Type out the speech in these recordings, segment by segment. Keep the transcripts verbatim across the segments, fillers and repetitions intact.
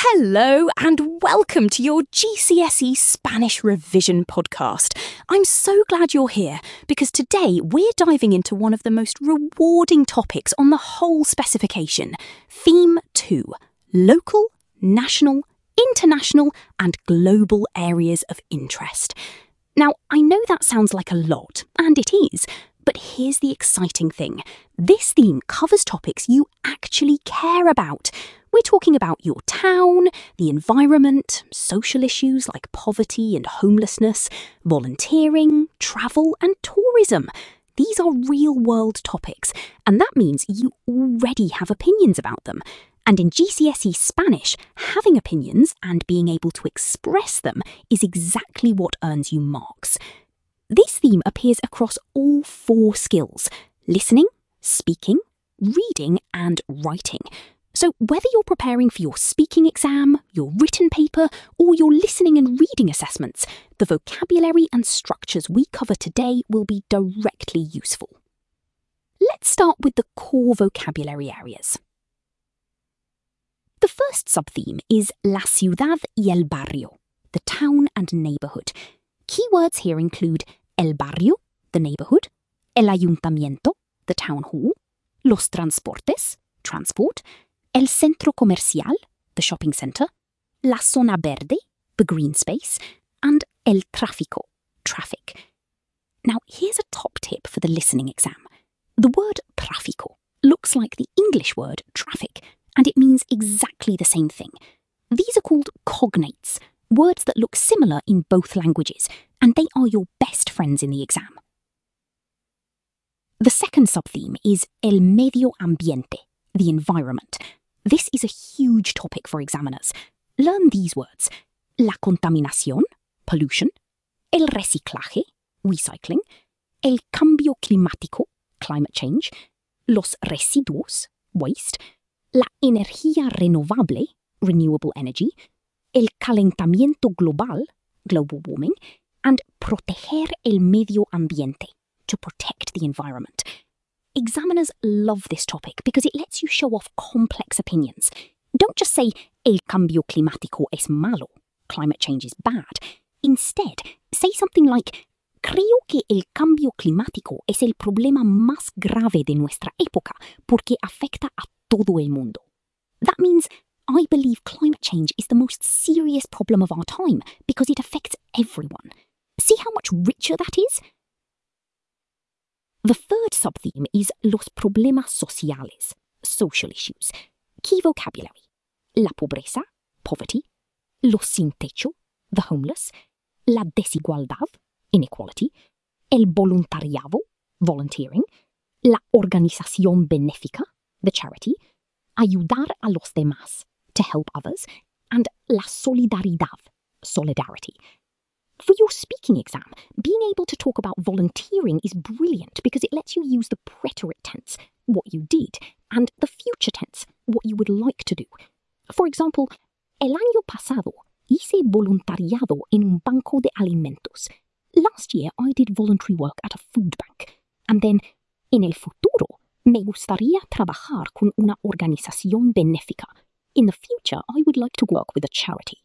Hello and welcome to your G C S E Spanish Revision podcast. I'm so glad you're here because today we're diving into one of the most rewarding topics on the whole specification. Theme two, local, national, international and global areas of interest. Now, I know that sounds like a lot, and it is, but here's the exciting thing. This theme covers topics you actually care about. We're talking about your town, the environment, social issues like poverty and homelessness, volunteering, travel and tourism. These are real-world topics, and that means you already have opinions about them. And in G C S E Spanish, having opinions and being able to express them is exactly what earns you marks. This theme appears across all four skills: listening, speaking, reading and writing. So whether you're preparing for your speaking exam, your written paper, or your listening and reading assessments, the vocabulary and structures we cover today will be directly useful. Let's start with the core vocabulary areas. The first subtheme is la ciudad y el barrio, the town and neighbourhood. Keywords here include el barrio, the neighbourhood, el ayuntamiento, the town hall, los transportes, transport, el centro comercial, the shopping centre, la zona verde, the green space, and el tráfico, traffic. Now, here's a top tip for the listening exam. The word tráfico looks like the English word traffic, and it means exactly the same thing. These are called cognates, words that look similar in both languages, and they are your best friends in the exam. The second subtheme is el medio ambiente, the environment. This is a huge topic for examiners. Learn these words: la contaminación, pollution, el reciclaje, recycling, el cambio climático, climate change, los residuos, waste, la energía renovable, renewable energy, el calentamiento global, global warming, and proteger el medio ambiente, to protect the environment. Examiners love this topic because it lets you show off complex opinions. Don't just say el cambio climático es malo, climate change is bad. Instead, say something like creo que el cambio climático es el problema más grave de nuestra época porque afecta a todo el mundo. That means I believe climate change is the most serious problem of our time because it affects everyone. See how much richer that is? The third subtheme is los problemas sociales, social issues. Key vocabulary: la pobreza, poverty, los sin techo, the homeless, la desigualdad, inequality, el voluntariado, volunteering, la organización benéfica, the charity, ayudar a los demás, to help others, and la solidaridad, solidarity. For your speaking exam, being able to talk about volunteering is brilliant because it lets you use the preterite tense, what you did, and the future tense, what you would like to do. For example, el año pasado hice voluntariado en un banco de alimentos. Last year I did voluntary work at a food bank. And then, en el futuro, me gustaría trabajar con una organización benéfica. In the future, I would like to work with a charity.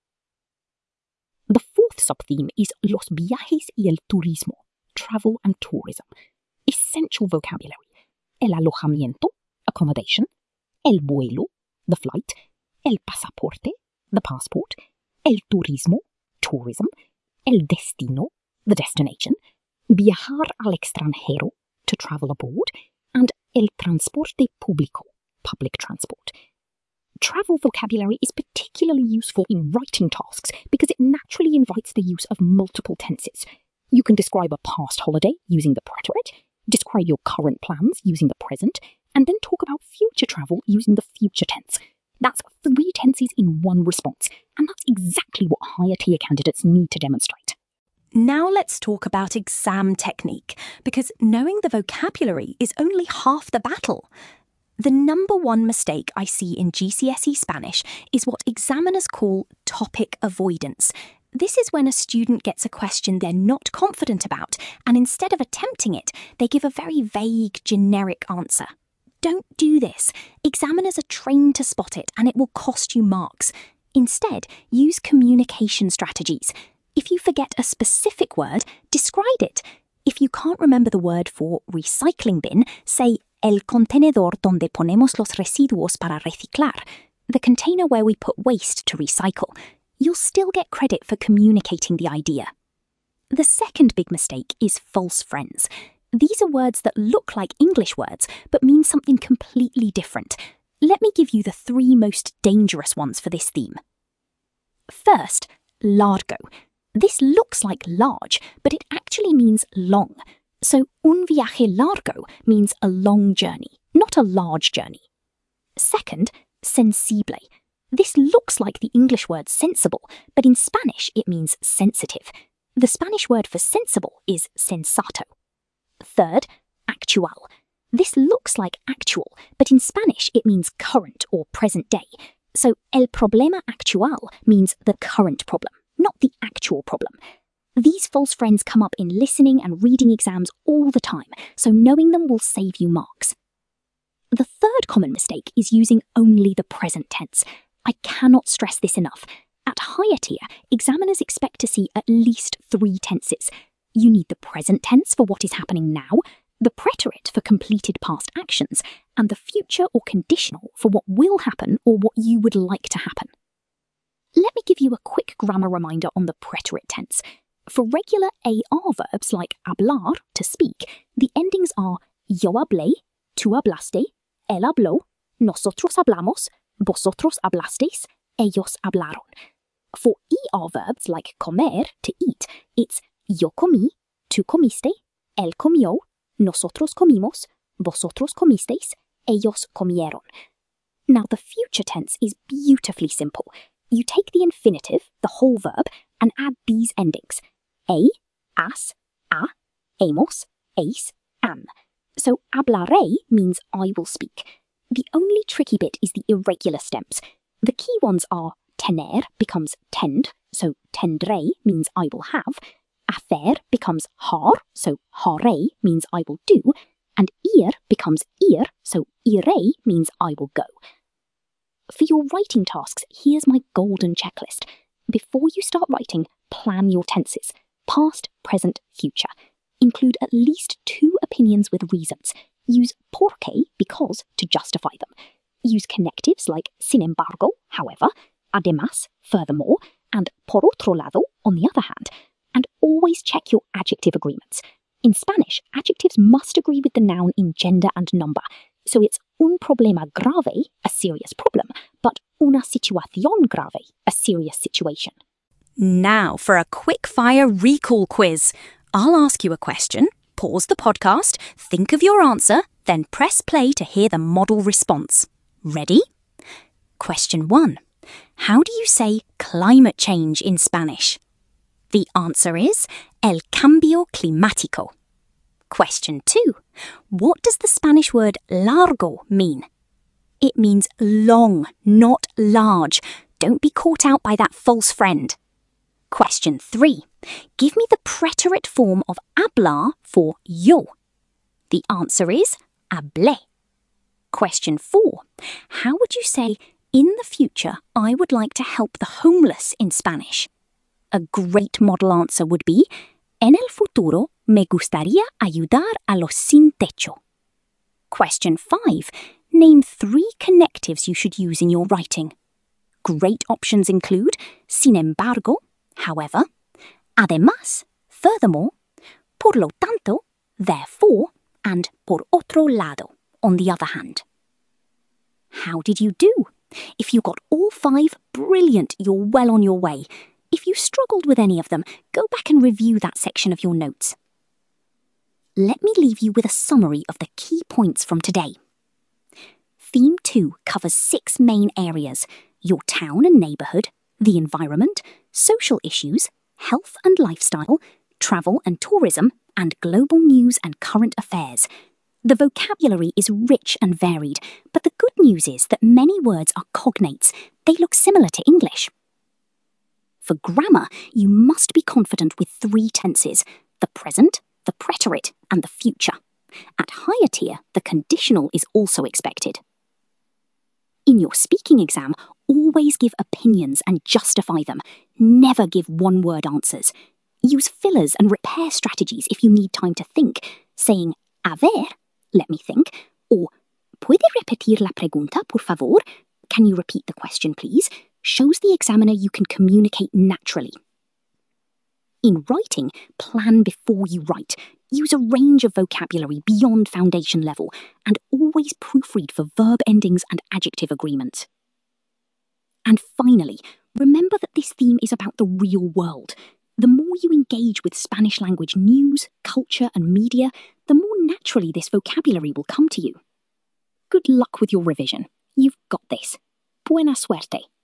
The fourth subtheme is los viajes y el turismo, travel and tourism. Essential vocabulary: el alojamiento, accommodation, el vuelo, the flight, el pasaporte, the passport, el turismo, tourism, el destino, the destination, viajar al extranjero, to travel abroad, and el transporte público, public transport. Travel vocabulary is particularly useful in writing tasks because it naturally invites the use of multiple tenses. You can describe a past holiday using the preterite, describe your current plans using the present, and then talk about future travel using the future tense. That's three tenses in one response, and that's exactly what higher tier candidates need to demonstrate. Now let's talk about exam technique, because knowing the vocabulary is only half the battle. The number one mistake I see in G C S E Spanish is what examiners call topic avoidance. This is when a student gets a question they're not confident about, and instead of attempting it, they give a very vague, generic answer. Don't do this. Examiners are trained to spot it, and it will cost you marks. Instead, use communication strategies. If you forget a specific word, describe it. If you can't remember the word for recycling bin, say el contenedor donde ponemos los residuos para reciclar, the container where we put waste to recycle. You'll still get credit for communicating the idea. The second big mistake is false friends. These are words that look like English words, but mean something completely different. Let me give you the three most dangerous ones for this theme. First, largo. This looks like large, but it actually means long. So un viaje largo means a long journey, not a large journey. Second, sensible. This looks like the English word sensible, but in Spanish it means sensitive. The Spanish word for sensible is sensato. Third, actual. This looks like actual, but in Spanish it means current or present day. So el problema actual means the current problem, not the actual problem. These false friends come up in listening and reading exams all the time, so knowing them will save you marks. The third common mistake is using only the present tense. I cannot stress this enough. At higher tier, examiners expect to see at least three tenses. You need the present tense for what is happening now, the preterite for completed past actions, and the future or conditional for what will happen or what you would like to happen. Let me give you a quick grammar reminder on the preterite tense. For regular A R verbs like hablar, to speak, the endings are yo hablé, tú hablaste, él habló, nosotros hablamos, vosotros hablasteis, ellos hablaron. For E R verbs like comer, to eat, it's yo comí, tú comiste, él comió, nosotros comimos, vosotros comisteis, ellos comieron. Now the future tense is beautifully simple. You take the infinitive, the whole verb, and add these endings. A, as, a, hemos, eis, am. So hablaré means I will speak. The only tricky bit is the irregular stems. The key ones are tener becomes tend, so tendré means I will have. Hacer becomes har, so haré means I will do. And ir becomes ir, so iré means I will go. For your writing tasks, here's my golden checklist. Before you start writing, plan your tenses. Past, present, future. Include at least two opinions with reasons. Use porque, because, to justify them. Use connectives like sin embargo, however, además, furthermore, and por otro lado, on the other hand. And always check your adjective agreements. In Spanish, adjectives must agree with the noun in gender and number. So it's un problema grave, a serious problem, but una situación grave, a serious situation. Now for a quick-fire recall quiz. I'll ask you a question, pause the podcast, think of your answer, then press play to hear the model response. Ready? Question one. How do you say climate change in Spanish? The answer is el cambio climático. Question two. What does the Spanish word largo mean? It means long, not large. Don't be caught out by that false friend. Question three. Give me the preterite form of hablar for yo. The answer is hablé. Question four. How would you say, in the future, I would like to help the homeless in Spanish? A great model answer would be, en el futuro me gustaría ayudar a los sin techo. Question five. Name three connectives you should use in your writing. Great options include sin embargo, however, además, furthermore, por lo tanto, therefore, and por otro lado, on the other hand. How did you do? If you got all five, brilliant, you're well on your way. If you struggled with any of them, go back and review that section of your notes. Let me leave you with a summary of the key points from today. Theme two covers six main areas: your town and neighbourhood, the environment, social issues, health and lifestyle, travel and tourism, and global news and current affairs. The vocabulary is rich and varied, but the good news is that many words are cognates. They look similar to English. For grammar, you must be confident with three tenses: the present, the preterite, and the future. At higher tier, the conditional is also expected. In your speaking exam, always give opinions and justify them. Never give one-word answers. Use fillers and repair strategies if you need time to think, saying, a ver, let me think, or ¿puede repetir la pregunta, por favor? Can you repeat the question, please? Shows the examiner you can communicate naturally. In writing, plan before you write. Use a range of vocabulary beyond foundation level, and always proofread for verb endings and adjective agreement. And finally, remember that this theme is about the real world. The more you engage with Spanish language news, culture, and media, the more naturally this vocabulary will come to you. Good luck with your revision. You've got this. Buena suerte.